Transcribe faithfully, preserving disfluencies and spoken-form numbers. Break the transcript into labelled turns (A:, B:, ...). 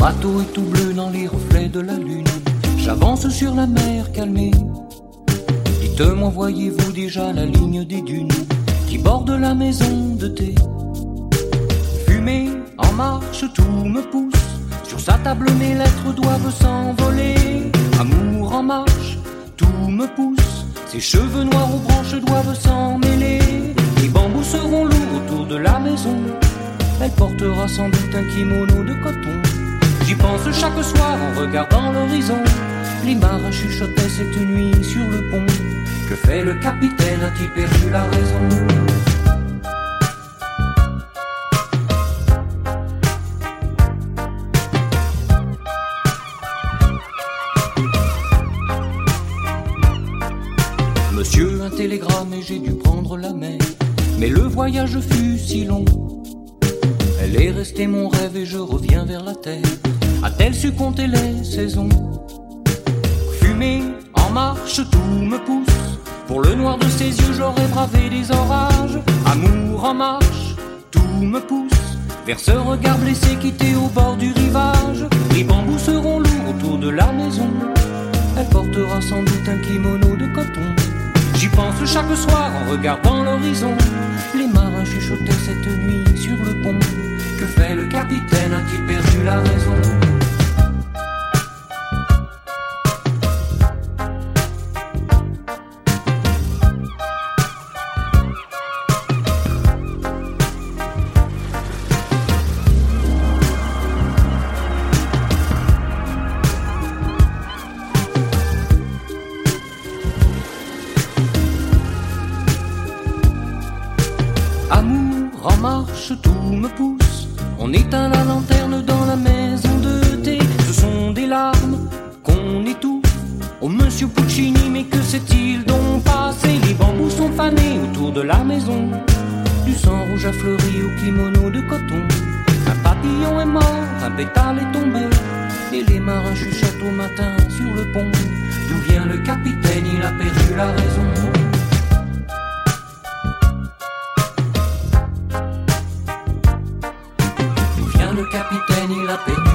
A: bateau est tout bleu dans les reflets de la lune. J'avance sur la mer calmée. Dites-moi, voyez-vous déjà la ligne des dunes qui borde la maison de thé? Fumée en marche, tout me pousse. Sur sa table mes lettres doivent s'envoler. Amour en marche, tout me pousse. Ses cheveux noirs aux branches doivent s'en mêler. Les bambous seront lourds autour de la maison. Elle portera sans doute un kimono de coton. J'y pense chaque soir en regardant l'horizon. Les marins chuchotaient cette nuit sur le pont. Que fait le capitaine, a-t-il perdu la raison? Monsieur, un télégramme et j'ai dû prendre la mer. Mais le voyage fut si long. Elle est restée mon rêve et je reviens vers la terre. A-t-elle su compter les saisons? Fumée en marche, tout me pousse. Pour le noir de ses yeux, j'aurais bravé des orages. Amour en marche, tout me pousse. Vers ce regard blessé quitté au bord du rivage. Les bambous seront lourds autour de la maison. Elle portera sans doute un kimono de coton. J'y pense chaque soir en regardant l'horizon. Les marins chuchotaient cette nuit sur le pont. Que fait le capitaine, a-t-il perdu la raison? Amour en marche, tout me pousse. On éteint la lanterne dans la maison de thé. Ce sont des larmes qu'on étouffe. Oh monsieur Puccini, mais que s'est-il donc passé? Les bambous sont fanés autour de la maison. Du sang rouge a fleuri au kimono de coton. Un papillon est mort, un pétale est tombé. Et les marins chuchotent au matin sur le pont. D'où vient le capitaine, il a perdu la raison. Le capitaine, il a pété